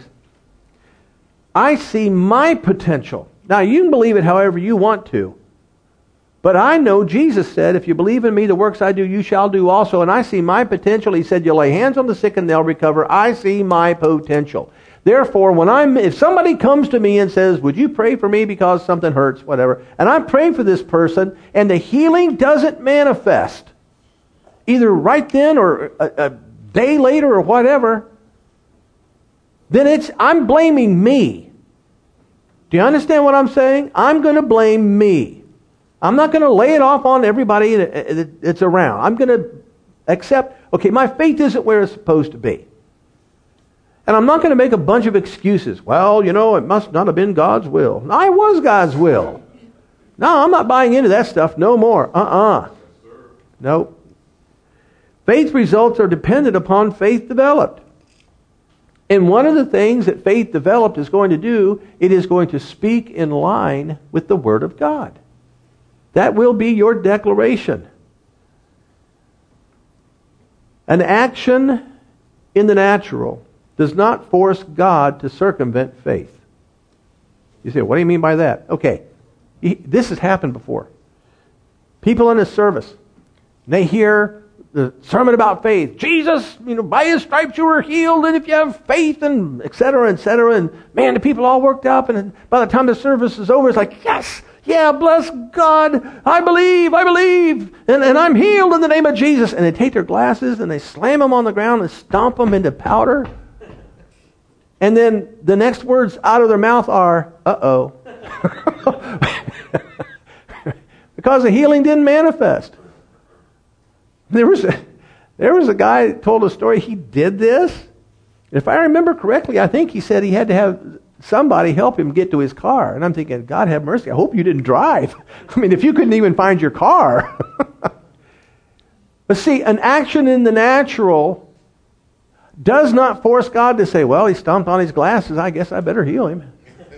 I see my potential. Now, you can believe it however you want to. But I know Jesus said, if you believe in me, the works I do, you shall do also. And I see my potential. He said, you'll lay hands on the sick and they'll recover. I see my potential. Therefore, if somebody comes to me and says, would you pray for me because something hurts, whatever, and I pray for this person, and the healing doesn't manifest, either right then or a day later or whatever, then I'm blaming me. Do you understand what I'm saying? I'm going to blame me. I'm not going to lay it off on everybody that's around. I'm going to accept, okay, my faith isn't where it's supposed to be. And I'm not going to make a bunch of excuses. Well, it must not have been God's will. No, it was God's will. No, I'm not buying into that stuff no more. No. Faith results are dependent upon faith developed. And one of the things that faith developed is going to do, it is going to speak in line with the Word of God. That will be your declaration. An action in the natural does not force God to circumvent faith. You say, what do you mean by that? Okay, this has happened before. People in a service, they hear the sermon about faith. Jesus, by His stripes you were healed, and if you have faith, and et cetera, and man, the people all worked up, and by the time the service is over, it's like, yes, yeah, bless God, I believe, and I'm healed in the name of Jesus. And they take their glasses and they slam them on the ground and stomp them into powder. And then the next words out of their mouth are, uh-oh. Because the healing didn't manifest. There was a guy that told a story, he did this. If I remember correctly, I think he said he had to have somebody help him get to his car. And I'm thinking, God have mercy, I hope you didn't drive. I mean, if you couldn't even find your car. But see, an action in the natural does not force God to say, well, he stomped on his glasses, I guess I better heal him.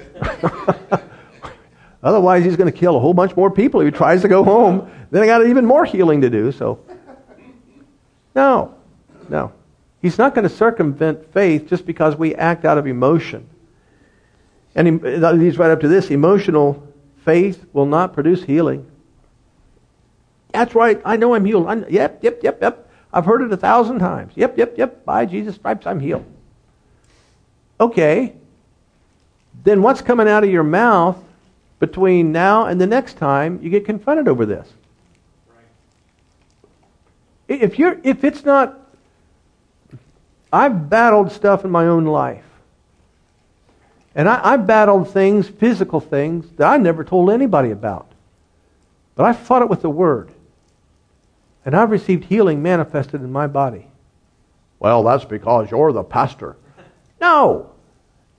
Otherwise, he's going to kill a whole bunch more people if he tries to go home. Then I got even more healing to do. So, no. He's not going to circumvent faith just because we act out of emotion. And he's right up to this. Emotional faith will not produce healing. That's right. I know I'm healed. Yep. I've heard it 1,000 times. Yep. By Jesus' stripes, I'm healed. Okay. Then what's coming out of your mouth between now and the next time you get confronted over this? Right. If it's not, I've battled stuff in my own life. And I battled things, physical things, that I never told anybody about. But I fought it with the Word. And I've received healing manifested in my body. Well, that's because you're the pastor. No.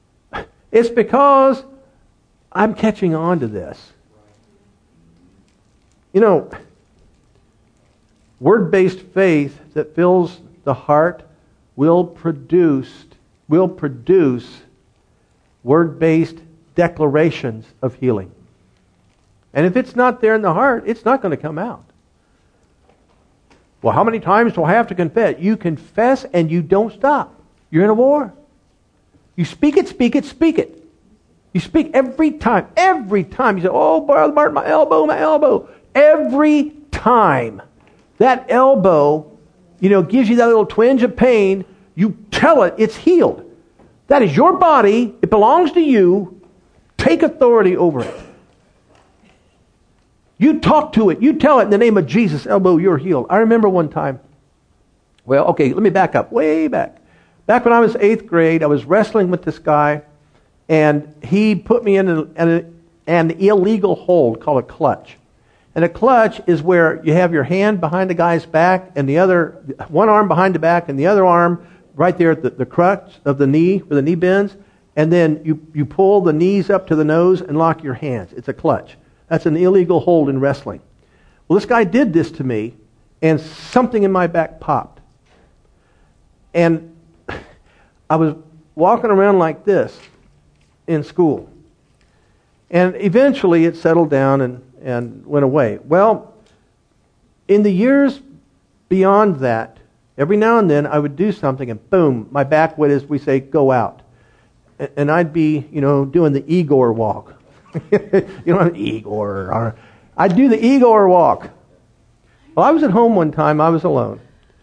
It's because I'm catching on to this. You know, word-based faith that fills the heart will produce word-based declarations of healing. And if it's not there in the heart, it's not going to come out. Well, how many times do I have to confess? You confess and you don't stop. You're in a war. You speak it, speak it, speak it. You speak every time. Every time. You say, oh, Brother Martin, my elbow, my elbow. Every time that elbow, gives you that little twinge of pain, you tell it it's healed. That is your body. It belongs to you. Take authority over it. You talk to it. You tell it in the name of Jesus, elbow, you're healed. I remember one time. Well, okay, let me back up. Way back. Back when I was 8th grade, I was wrestling with this guy, and he put me in an illegal hold called a clutch. And a clutch is where you have your hand behind the guy's back, and one arm behind the back, and the other arm right there at the crutch of the knee, where the knee bends, and then you pull the knees up to the nose and lock your hands. It's a clutch. That's an illegal hold in wrestling. Well, this guy did this to me, and something in my back popped. And I was walking around like this in school. And eventually it settled down and went away. Well, in the years beyond that, every now and then I would do something and boom, my back would, as we say, go out. And I'd be, doing the Igor walk. Igor. I'd do the Igor walk. Well, I was at home one time. I was alone.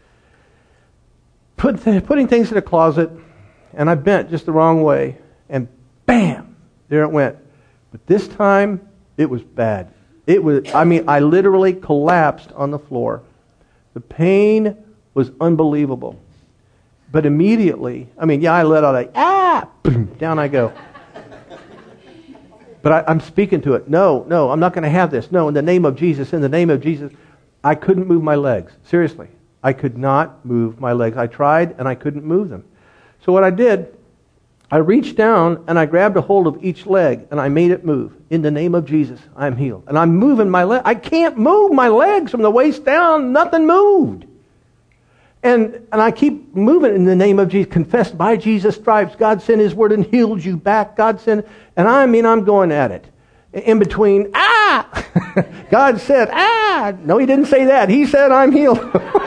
Putting things in a closet, and I bent just the wrong way. And bam! There it went. But this time, it was bad. I literally collapsed on the floor. The pain was unbelievable. But immediately, I let out boom, down I go. But I'm speaking to it. No, I'm not going to have this. No, in the name of Jesus, in the name of Jesus. I couldn't move my legs. Seriously. I could not move my legs. I tried and I couldn't move them. So what I did, I reached down and I grabbed a hold of each leg and I made it move. In the name of Jesus, I'm healed. And I'm moving my leg. I can't move my legs from the waist down. Nothing moved. And I keep moving in the name of Jesus. Confessed by Jesus' stripes. God sent His word and healed you back. God sent, and I'm going at it. In between, God said, no, He didn't say that. He said, I'm healed.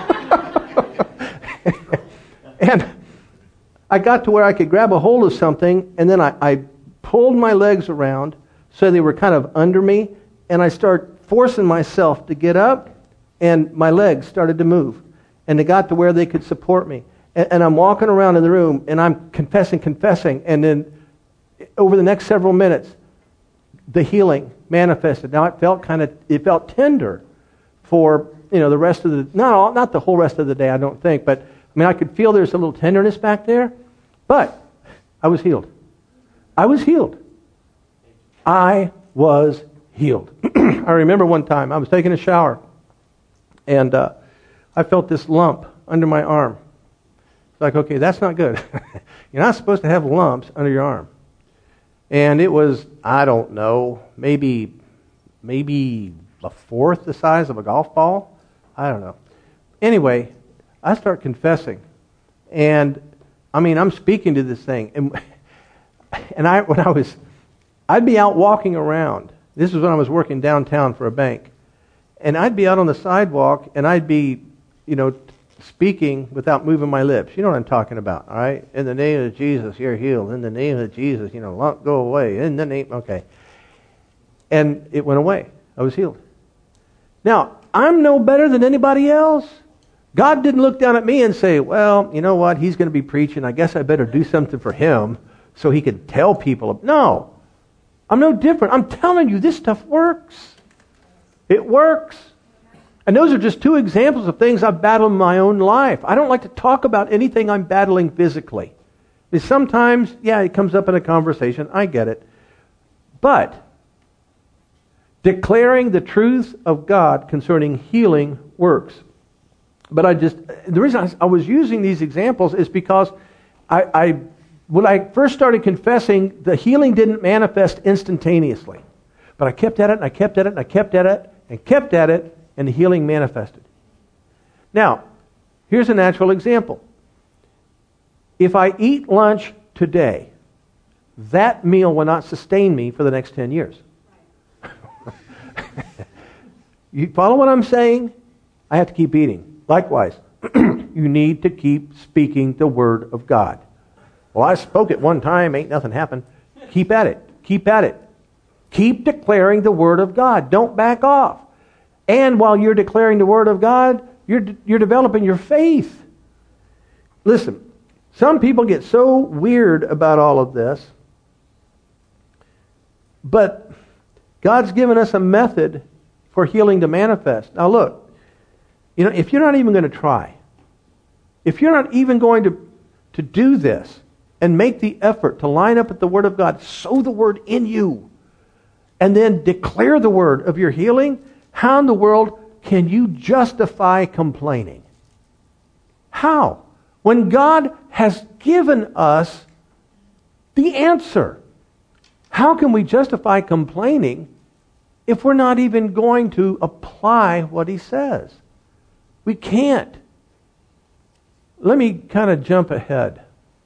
And I got to where I could grab a hold of something, and then I pulled my legs around so they were kind of under me, and I started forcing myself to get up, and my legs started to move. And they got to where they could support me. And I'm walking around in the room, and I'm confessing, and then over the next several minutes, the healing manifested. Now it felt tender for the rest of the not the whole rest of the day, I don't think, but I could feel there's a little tenderness back there, but I was healed. I was healed. I was healed. I remember one time I was taking a shower, and I felt this lump under my arm. It's like, okay, that's not good. You're not supposed to have lumps under your arm. And it was, I don't know, maybe a fourth the size of a golf ball. I don't know. Anyway, I start confessing. And, I'm speaking to this thing. And I'd be out walking around. This is when I was working downtown for a bank. And I'd be out on the sidewalk, and I'd be, speaking without moving my lips. You know what I'm talking about, all right? In the name of Jesus, you're healed. In the name of Jesus, lump go away. In the name, okay. And it went away. I was healed. Now, I'm no better than anybody else. God didn't look down at me and say, well, you know what? He's going to be preaching. I guess I better do something for him so he can tell people. No. I'm no different. I'm telling you, this stuff works. It works. And those are just two examples of things I've battled in my own life. I don't like to talk about anything I'm battling physically. Sometimes, it comes up in a conversation. I get it. But declaring the truth of God concerning healing works. But the reason I was using these examples is because when I first started confessing, the healing didn't manifest instantaneously. But I kept at it, and I kept at it, and I kept at it. and kept at it, and the healing manifested. Now, here's a natural example. If I eat lunch today, that meal will not sustain me for the next 10 years. You follow what I'm saying? I have to keep eating. Likewise, you need to keep speaking the Word of God. Well, I spoke it one time, ain't nothing happened. Keep at it. Keep at it. Keep declaring the Word of God. Don't back off. And while you're declaring the Word of God, you're developing your faith. Listen, some people get so weird about all of this, but God's given us a method for healing to manifest. Now look, if you're not even going to try, if you're not even going to do this and make the effort to line up with the Word of God, sow the Word in you, and then declare the word of your healing, how in the world can you justify complaining? How? When God has given us the answer. How can we justify complaining if we're not even going to apply what He says? We can't. Let me kind of jump ahead.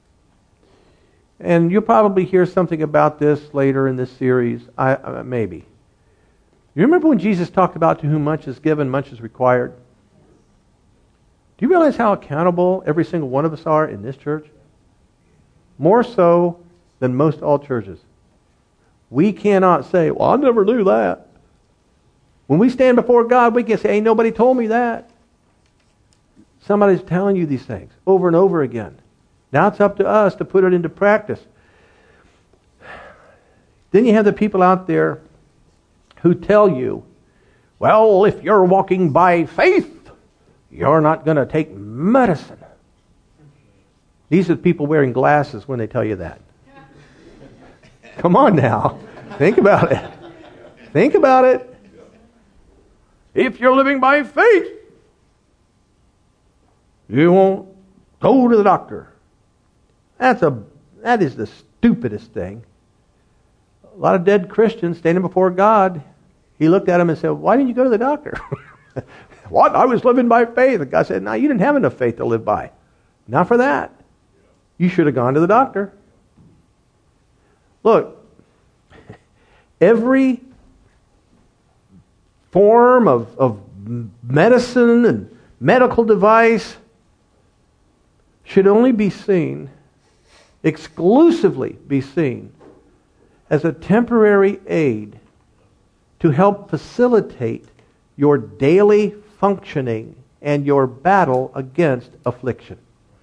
And you'll probably hear something about this later in this series. Maybe. You remember when Jesus talked about to whom much is given, much is required? Do you realize how accountable every single one of us are in this church? More so than most all churches. We cannot say, well, I never knew that. When we stand before God, we can say, ain't nobody told me that. Somebody's telling you these things over and over again. Now it's up to us to put it into practice. Then you have the people out there who tell you, well, if you're walking by faith, you're not going to take medicine. These are the people wearing glasses when they tell you that. Come on now. Think about it. Think about it. If you're living by faith, you won't go to the doctor. That is the stupidest thing. A lot of dead Christians standing before God, He looked at them and said, why didn't you go to the doctor? What? I was living by faith. And God said, no, you didn't have enough faith to live by. Not for that. You should have gone to the doctor. Look, every form of medicine and medical device should only be seen, exclusively be seen, as a temporary aid to help facilitate your daily functioning and your battle against affliction.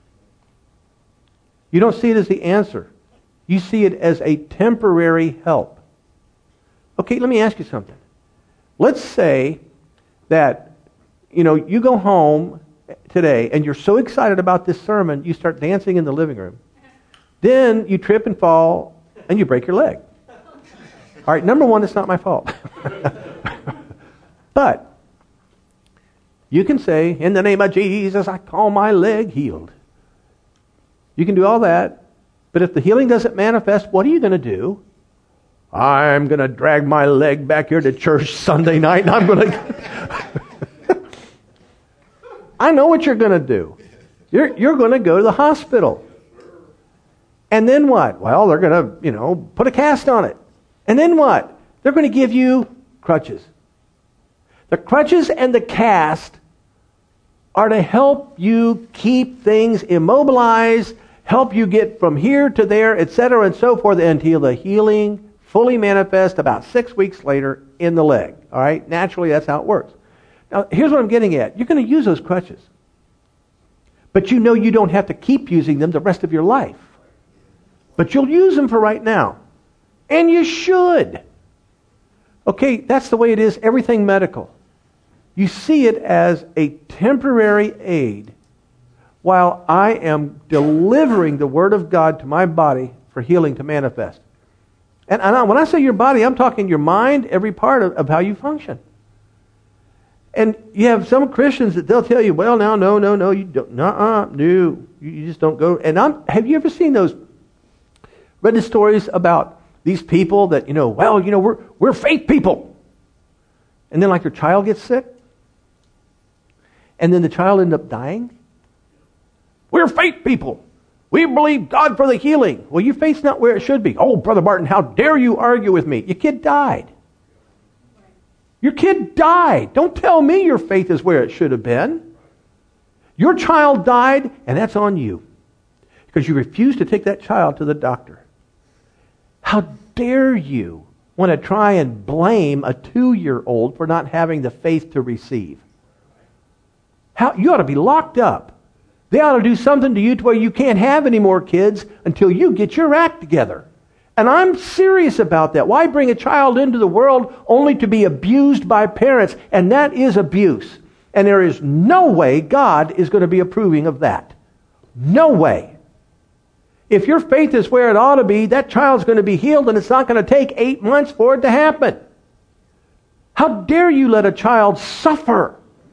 You don't see it as the answer. You see it as a temporary help. Okay, let me ask you something. Let's say that, you go home today and you're so excited about this sermon, you start dancing in the living room. Then you trip and fall and you break your leg. All right, number one, it's not my fault. But you can say, in the name of Jesus, I call my leg healed. You can do all that. But if the healing doesn't manifest, what are you going to do? I'm going to drag my leg back here to church Sunday night and I'm going to... I know what you're going to do. You're going to go to the hospital. And then what? Well, they're going to, put a cast on it. And then what? They're going to give you crutches. The crutches and the cast are to help you keep things immobilized, help you get from here to there, etc., and so forth, until the healing fully manifests about 6 weeks later in the leg. All right? Naturally, that's how it works. Now, here's what I'm getting at. You're going to use those crutches. But you know you don't have to keep using them the rest of your life. But you'll use them for right now. And you should. Okay, that's the way it is. Everything medical. You see it as a temporary aid while I am delivering the Word of God to my body for healing to manifest. And when I say your body, I'm talking your mind, every part of how you function. And you have some Christians that they'll tell you, well, now, no, you don't, no, you just don't go. And have you ever seen read the stories about these people that, we're faith people. And then like your child gets sick? And then the child ends up dying? We're faith people. We believe God for the healing. Well, your faith's not where it should be. Oh, Brother Martin, how dare you argue with me? Your kid died. Your kid died. Don't tell me your faith is where it should have been. Your child died, and that's on you. Because you refused to take that child to the doctor. How dare you want to try and blame a 2-year-old for not having the faith to receive? You ought to be locked up. They ought to do something to you to where you can't have any more kids until you get your act together. And I'm serious about that. Why bring a child into the world only to be abused by parents? And that is abuse. And there is no way God is going to be approving of that. No way. If your faith is where it ought to be, that child's going to be healed, and it's not going to take 8 months for it to happen. How dare you let a child suffer?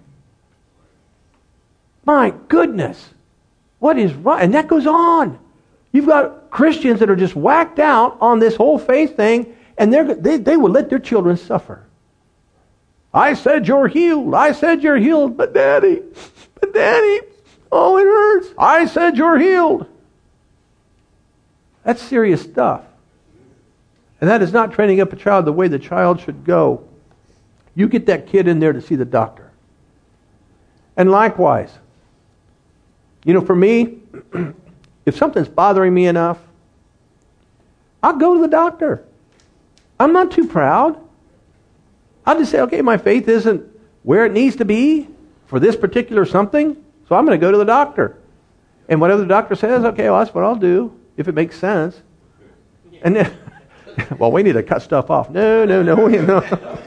My goodness. What is wrong? And that goes on. You've got Christians that are just whacked out on this whole faith thing, and they will let their children suffer. I said you're healed. I said you're healed. But Daddy, oh, it hurts. I said you're healed. That's serious stuff. And that is not training up a child the way the child should go. You get that kid in there to see the doctor. And likewise, for me, if something's bothering me enough, I'll go to the doctor. I'm not too proud. I'll just say, okay, my faith isn't where it needs to be for this particular something, so I'm going to go to the doctor. And whatever the doctor says, okay, well, that's what I'll do, if it makes sense. And then, well, we need to cut stuff off. No.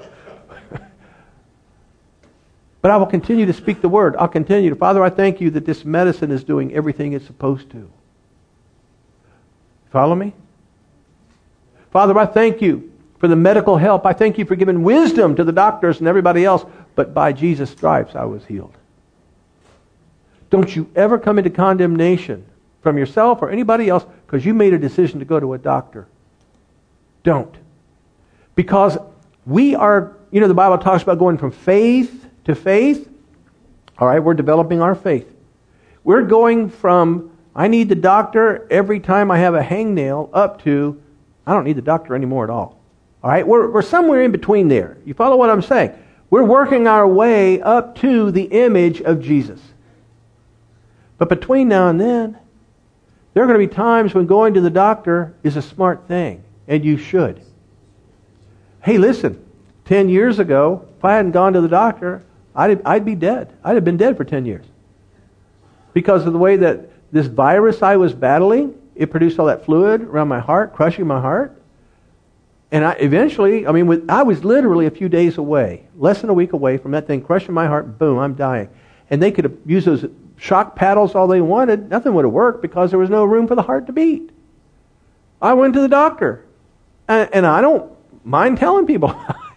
But I will continue to speak the word. I'll continue to, Father, I thank you that this medicine is doing everything it's supposed to. Follow me? Father, I thank you for the medical help. I thank you for giving wisdom to the doctors and everybody else. But by Jesus' stripes, I was healed. Don't you ever come into condemnation from yourself or anybody else because you made a decision to go to a doctor. Don't. Because we are, the Bible talks about going from faith to faith. All right, we're developing our faith. We're going from, I need the doctor every time I have a hangnail, up to, I don't need the doctor anymore at all. All right, we're somewhere in between there. You follow what I'm saying? We're working our way up to the image of Jesus. But between now and then, there are going to be times when going to the doctor is a smart thing, and you should. Hey, listen, 10 years ago, if I hadn't gone to the doctor, I'd be dead. I'd have been dead for 10 years. Because of the way that this virus I was battling, it produced all that fluid around my heart, crushing my heart. And I was literally a few days away, less than a week away from that thing crushing my heart. Boom, I'm dying. And they could have used those shock paddles all they wanted. Nothing would have worked because there was no room for the heart to beat. I went to the doctor. And I don't mind telling people.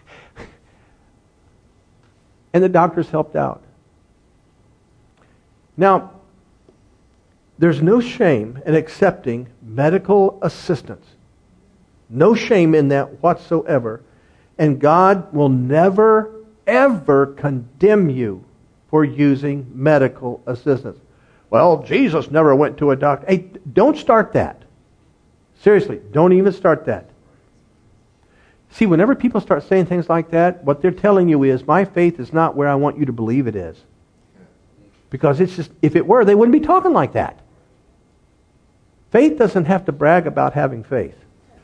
And the doctors helped out. Now, there's no shame in accepting medical assistance. No shame in that whatsoever. And God will never, ever condemn you for using medical assistance. Well, Jesus never went to a doctor. Hey, don't start that. Seriously, don't even start that. See, whenever people start saying things like that, what they're telling you is, my faith is not where I want you to believe it is. Because it's just, if it were, they wouldn't be talking like that. Faith doesn't have to brag about having faith.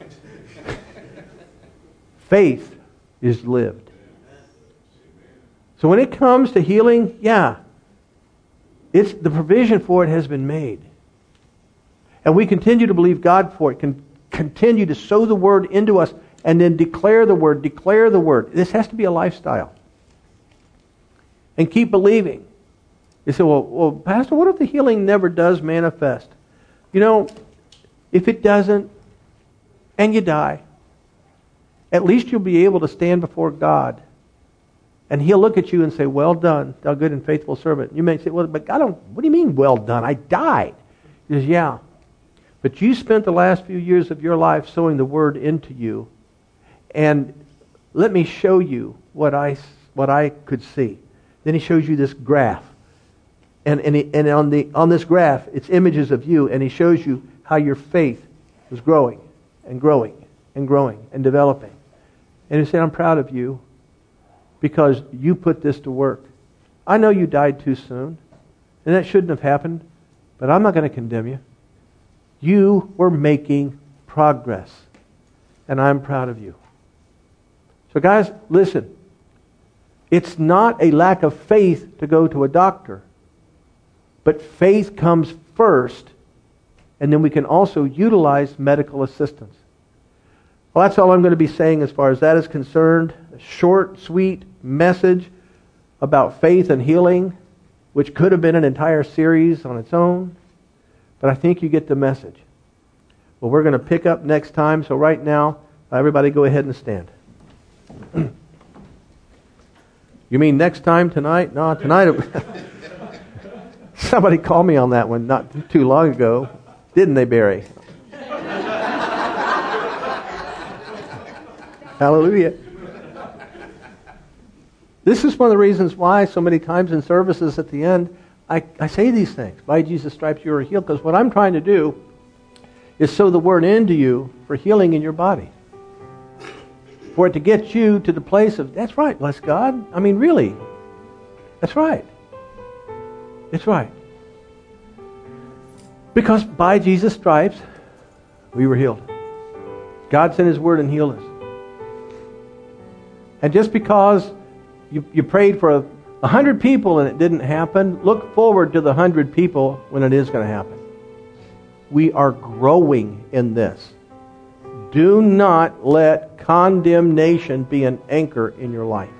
Faith is lived. So when it comes to healing, it's the provision for it has been made. And we continue to believe God for it, continue to sow the word into us, and then declare the word. This has to be a lifestyle. And keep believing. You say, well, Pastor, what if the healing never does manifest? If it doesn't, and you die, at least you'll be able to stand before God. And He'll look at you and say, well done, thou good and faithful servant. You may say, well, but what do you mean, well done? I died. He says, yeah. But you spent the last few years of your life sowing the word into you. And let me show you what I could see. Then he shows you this graph. And on this graph, it's images of you, and he shows you how your faith was growing and growing and growing and developing. And he said, I'm proud of you because you put this to work. I know you died too soon, and that shouldn't have happened, but I'm not going to condemn you. You were making progress, and I'm proud of you. So guys, listen. It's not a lack of faith to go to a doctor, but faith comes first, and then we can also utilize medical assistance. Well, that's all I'm going to be saying as far as that is concerned. A short, sweet message about faith and healing, which could have been an entire series on its own, but I think you get the message. Well, we're going to pick up next time, so right now, everybody go ahead and stand. You mean next time, tonight? No, tonight. Somebody called me on that one not too long ago. Didn't they, Barry? Hallelujah. This is one of the reasons why so many times in services at the end, I say these things. By Jesus' stripes you are healed. Because what I'm trying to do is sow the word into you for healing in your body. For it to get you to the place of, that's right, bless God. I mean, really. That's right. It's right. Because by Jesus' stripes, we were healed. God sent His word and healed us. And just because you prayed for 100 people and it didn't happen, look forward to the 100 people when it is going to happen. We are growing in this. Do not let condemnation be an anchor in your life.